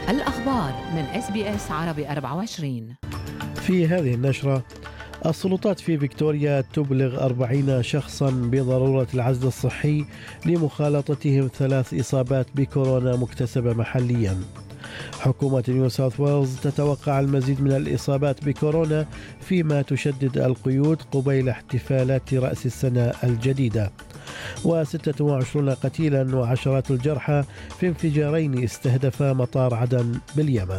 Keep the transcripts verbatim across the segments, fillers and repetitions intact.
الأخبار من إس بي إس عربي أربعة وعشرين. في هذه النشرة، السلطات في فيكتوريا تبلغ أربعين شخصا بضرورة العزل الصحي لمخالطتهم ثلاث إصابات بكورونا مكتسبة محليا. حكومة نيو ساوث ويلز تتوقع المزيد من الإصابات بكورونا فيما تشدد القيود قبيل احتفالات رأس السنة الجديدة. وستة وعشرين قتيلا وعشرات الجرحى في انفجارين استهدفا مطار عدن باليمن.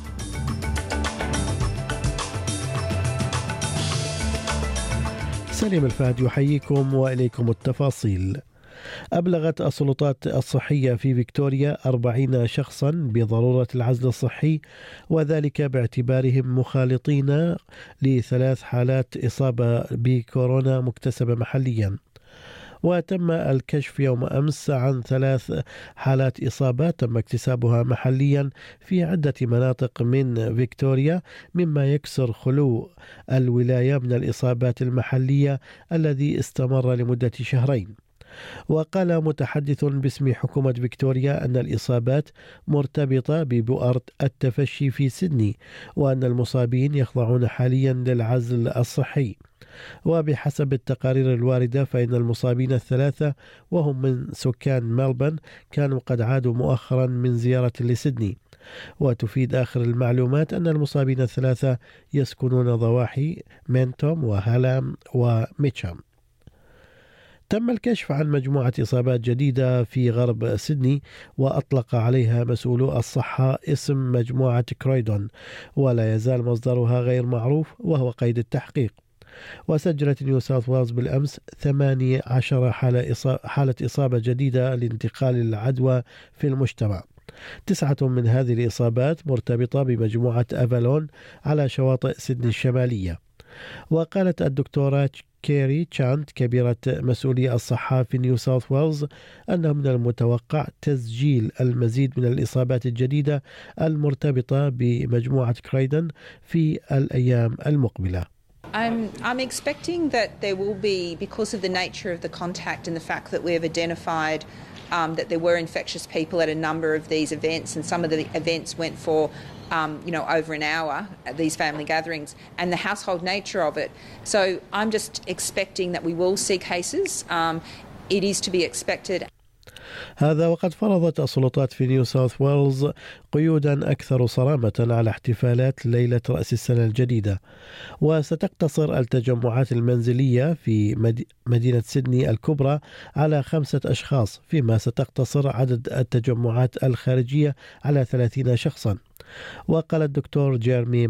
سليم الفهد يحييكم وإليكم التفاصيل. أبلغت السلطات الصحية في فيكتوريا أربعين شخصا بضرورة العزل الصحي، وذلك باعتبارهم مخالطين لثلاث حالات إصابة بكورونا مكتسبة محليا. وتم الكشف يوم أمس عن ثلاث حالات إصابات تم اكتسابها محليا في عدة مناطق من فيكتوريا، مما يكسر خلو الولاية من الإصابات المحلية الذي استمر لمدة شهرين. وقال متحدث باسم حكومة فيكتوريا أن الإصابات مرتبطة ببؤرة التفشي في سيدني، وأن المصابين يخضعون حاليا للعزل الصحي. وبحسب التقارير الواردة فإن المصابين الثلاثة وهم من سكان ملبن كانوا قد عادوا مؤخرا من زيارة لسيدني. وتفيد آخر المعلومات أن المصابين الثلاثة يسكنون ضواحي مينتوم وهالام وميتشام. تم الكشف عن مجموعة إصابات جديدة في غرب سيدني، وأطلق عليها مسؤولو الصحة اسم مجموعة كرويدون، ولا يزال مصدرها غير معروف وهو قيد التحقيق. وسجلت نيو ساوث ويلز بالأمس ثمانية عشر حالة إصابة, حالة إصابة جديدة لانتقال العدوى في المجتمع. تسعة من هذه الإصابات مرتبطة بمجموعة أفالون على شواطئ سيدني الشمالية. وقالت الدكتورة كيري تشانت كبيرة مسؤولي الصحة في نيو ساوث ويلز أنه من المتوقع تسجيل المزيد من الإصابات الجديدة المرتبطة بمجموعة كرويدون في الأيام المقبلة. I'm, I'm expecting that there will be, because of the nature of the contact and the fact that we have identified um, that there were infectious people at a number of these events, and some of the events went for um, you know, over an hour at these family gatherings, and the household nature of it. So I'm just expecting that we will see cases. Um, it is to be expected. هذا وقد فرضت السلطات في نيو ساوث ويلز قيودا أكثر صرامة على احتفالات ليلة رأس السنة الجديدة، وستقتصر التجمعات المنزلية في مدينة سيدني الكبرى على خمسة أشخاص، فيما ستقتصر عدد التجمعات الخارجية على ثلاثين شخصا. وقال الدكتور جيرمي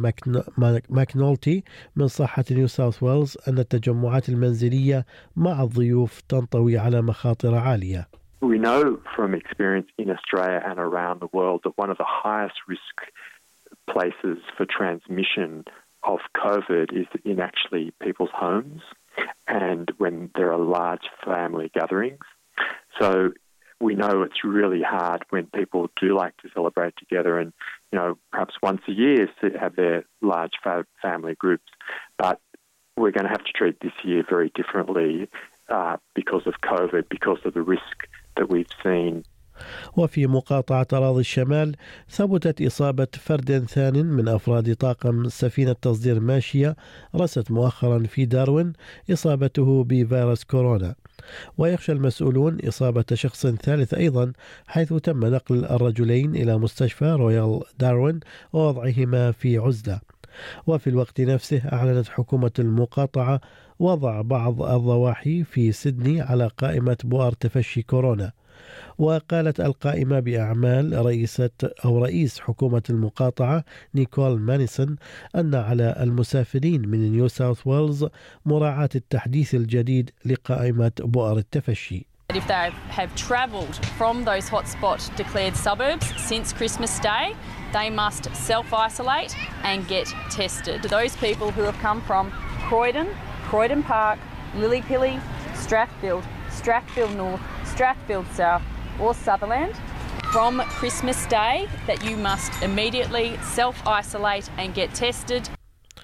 ماكنولتي من صحة نيو ساوث ويلز أن التجمعات المنزلية مع الضيوف تنطوي على مخاطر عالية. We know from experience in Australia and around the world that one of the highest risk places for transmission of COVID is in actually people's homes and when there are large family gatherings. So we know it's really hard when people do like to celebrate together and, you know, perhaps once a year to have their large family groups. But we're going to have to treat this year very differently uh, because of COVID, because of the risk that we've seen. وفي مقاطعة أراضي الشمال ثبتت إصابة فرد ثان من أفراد طاقم سفينة تصدير ماشية رست مؤخرا في داروين إصابته بفيروس كورونا. ويخشى المسؤولون إصابة شخص ثالث أيضا، حيث تم نقل الرجلين إلى مستشفى رويال داروين ووضعهما في عزلة. وفي الوقت نفسه أعلنت حكومة المقاطعة وضع بعض الضواحي في سيدني على قائمة بؤر تفشي كورونا. وقالت القائمة بأعمال رئيسة أو رئيس حكومة المقاطعة نيكول مانيسون أن على المسافرين من نيو ساوث ويلز مراعاة التحديث الجديد لقائمة بؤر التفشي. If they have travelled from those hotspot declared suburbs since Christmas Day, they must self-isolate and get tested. Those people who have come from Croydon, Croydon Park, Lillypilly, Strathfield, Strathfield North, Strathfield South or Sutherland, from Christmas Day that you must immediately self-isolate and get tested.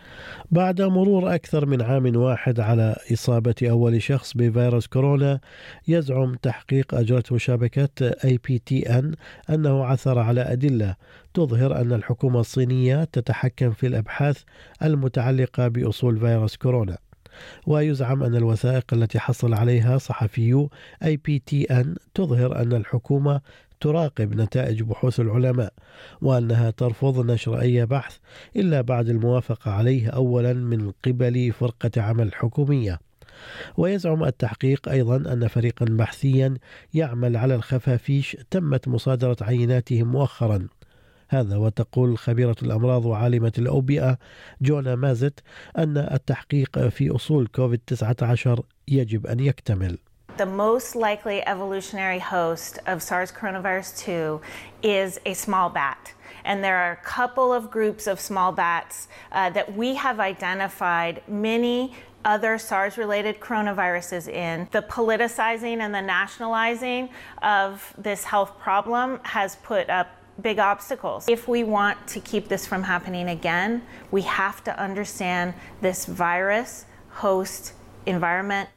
بعد مرور أكثر من عام واحد على إصابة أول شخص بفيروس كورونا، يزعم تحقيق أجرته شبكة إيه بي تي إن أنه عثر على أدلة تظهر أن الحكومة الصينية تتحكم في الأبحاث المتعلقة بأصول فيروس كورونا. ويزعم أن الوثائق التي حصل عليها صحفيو إيه بي تي إن تظهر أن الحكومة تراقب نتائج بحوث العلماء، وأنها ترفض نشر أي بحث إلا بعد الموافقة عليه أولا من قبل فرقة عمل حكومية. ويزعم التحقيق أيضا أن فريقا بحثيا يعمل على الخفافيش تمت مصادرة عيناتهم مؤخرا. هذا وتقول خبيرة الأمراض وعالمة الأوبئة جونا مازت أن التحقيق في أصول كوفيد تسعة عشر يجب أن يكتمل. The most likely evolutionary host of SARS coronavirus two is a small bat. And there are a couple of groups of small bats uh, that we have identified many other SARS-related coronaviruses in. The politicizing and the nationalizing of this health problem has put up big obstacles. If we want to keep this from happening again, we have to understand this virus, host, environment.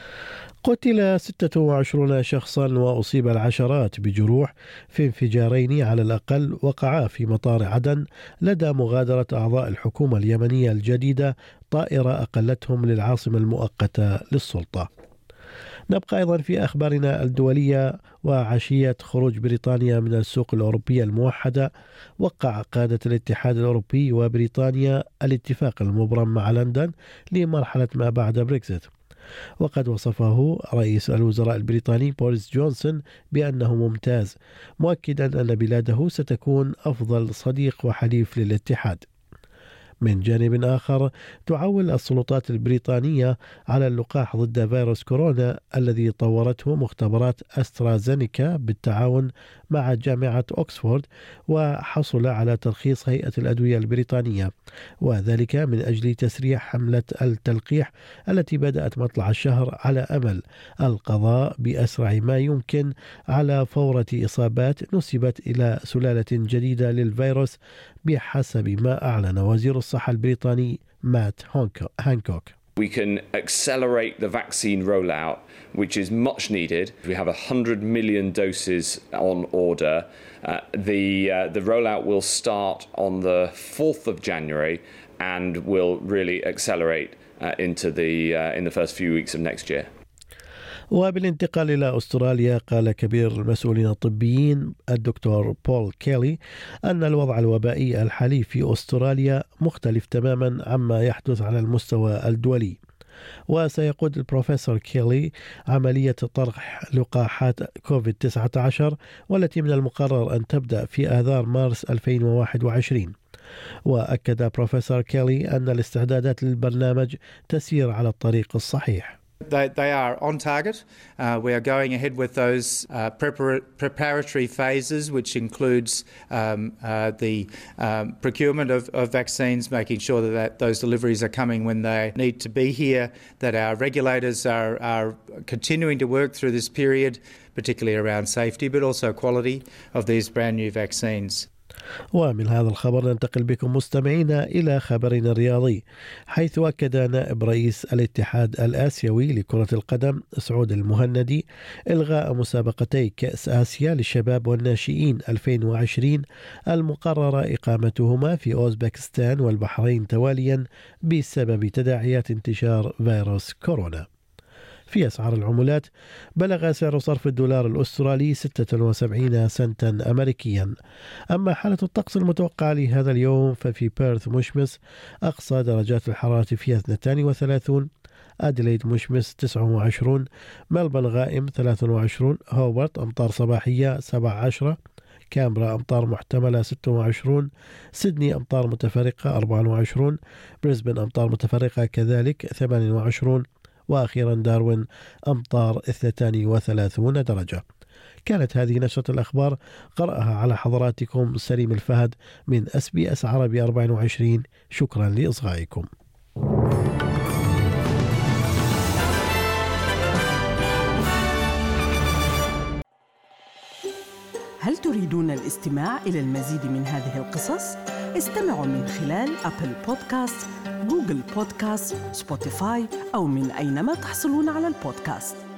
قتل ستة وعشرين شخصا وأصيب العشرات بجروح في انفجارين على الأقل وقعا في مطار عدن لدى مغادرة أعضاء الحكومة اليمنية الجديدة طائرة أقلتهم للعاصمة المؤقتة للسلطة. نبقى أيضا في أخبارنا الدولية. وعشية خروج بريطانيا من السوق الأوروبية الموحدة، وقع قادة الاتحاد الأوروبي وبريطانيا الاتفاق المبرم مع لندن لمرحلة ما بعد بريكزيت. وقد وصفه رئيس الوزراء البريطاني بوريس جونسون بأنه ممتاز، مؤكدا أن بلاده ستكون أفضل صديق وحليف للاتحاد. من جانب آخر، تعول السلطات البريطانية على اللقاح ضد فيروس كورونا الذي طورته مختبرات أسترازينيكا بالتعاون مع جامعة أكسفورد، وحصل على ترخيص هيئة الأدوية البريطانية، وذلك من أجل تسريع حملة التلقيح التي بدأت مطلع الشهر على أمل القضاء بأسرع ما يمكن على فورة إصابات نسبت إلى سلالة جديدة للفيروس، بحسب ما أعلن وزير الصحة البريطاني مات هانكوك. We can accelerate the vaccine rollout, which is much needed. We have one hundred million doses on order. Uh, the, uh, the rollout will start on the fourth of January and will really accelerate uh, into the, uh, in the first few weeks of next year. وبالانتقال إلى أستراليا، قال كبير المسؤولين الطبيين الدكتور بول كيلي أن الوضع الوبائي الحالي في أستراليا مختلف تماما عما يحدث على المستوى الدولي. وسيقود البروفيسور كيلي عملية طرح لقاحات كوفيد تسعة عشر، والتي من المقرر أن تبدأ في آذار مارس ألفين وواحد وعشرين. وأكد بروفيسور كيلي أن الاستعدادات للبرنامج تسير على الطريق الصحيح. They, they are on target. Uh, we are going ahead with those uh, prepar- preparatory phases, which includes um, uh, the um, procurement of, of vaccines, making sure that, that those deliveries are coming when they need to be here, that our regulators are, are continuing to work through this period, particularly around safety, but also quality of these brand new vaccines. ومن هذا الخبر ننتقل بكم مستمعينا إلى خبرنا الرياضي، حيث أكد نائب رئيس الاتحاد الآسيوي لكرة القدم سعود المهندي إلغاء مسابقتي كأس آسيا للشباب والناشئين ألفين وعشرين المقرر إقامتهما في أوزبكستان والبحرين تواليا بسبب تداعيات انتشار فيروس كورونا. في أسعار العملات، بلغ سعر صرف الدولار الأسترالي ستة وسبعين سنتا أمريكيا. أما حالة الطقس المتوقعة لهذا اليوم ففي بيرث مشمس، أقصى درجات الحرارة فيها اثنتين وثلاثون، أديليد مشمس تسعة وعشرون، ملبن غائم ثلاثة وعشرون، هوبرت أمطار صباحية سبعة عشر، كامبرا أمطار محتملة ستة وعشرون، سيدني أمطار متفرقة أربعة وعشرون، بريسبن أمطار متفرقة كذلك ثمانية وعشرون، وأخيرا داروين أمطار اثنتين وثلاثون درجة. كانت هذه نشرة الأخبار، قرأها على حضراتكم سليم الفهد من إس بي إس عربي أربعة وعشرين. شكرا لإصغائكم. هل تريدون الاستماع إلى المزيد من هذه القصص؟ استمعوا من خلال أبل بودكاست، جوجل بودكاست، سبوتيفاي أو من أينما تحصلون على البودكاست.